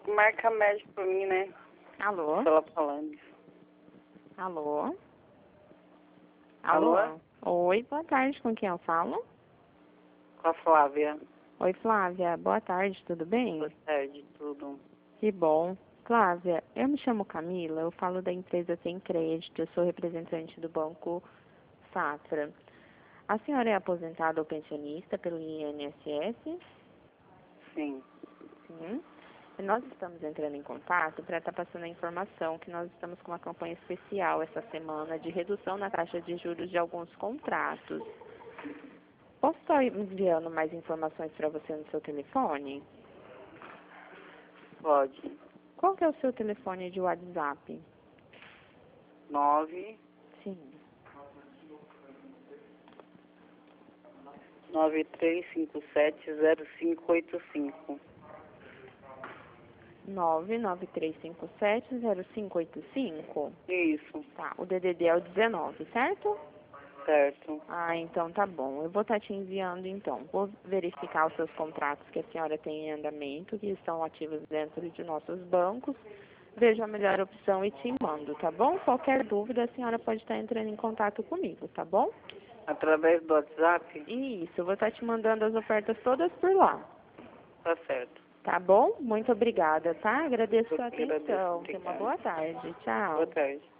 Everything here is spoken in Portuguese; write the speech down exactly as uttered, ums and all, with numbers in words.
Marca médico pra mim, né? Alô? Ela falando. Alô? Alô? Alô? Oi, boa tarde, com quem eu falo? Com a Flávia. Oi, Flávia, boa tarde, tudo bem? Boa tarde, tudo. Que bom. Flávia, eu me chamo Camila, eu falo da empresa Sem Crédito, eu sou representante do Banco Safra. A senhora é aposentada ou pensionista pelo I N S S? Sim. Sim. E nós estamos entrando em contato para estar passando a informação que nós estamos com uma campanha especial essa semana de redução na taxa de juros de alguns contratos. Posso estar enviando mais informações para você no seu telefone? Pode. Qual que é o seu telefone de WhatsApp? Nove. Sim. Nove três cinco sete zero cinco oito cinco. nove nove três cinco sete zero cinco oito cinco? Isso. Tá, o D D D é o dezenove, certo? Certo. Ah, então tá bom. Eu vou estar te enviando então. Vou verificar os seus contratos que a senhora tem em andamento, que estão ativos dentro de nossos bancos. Vejo a melhor opção e te mando, tá bom? Qualquer dúvida, a senhora pode estar entrando em contato comigo, tá bom? Através do WhatsApp? Isso, eu vou estar te mandando as ofertas todas por lá. Tá certo. Tá bom? Muito obrigada, tá? Agradeço Eu sua que agradeço. atenção. Tenha uma Obrigada. boa tarde. Tchau. Boa tarde.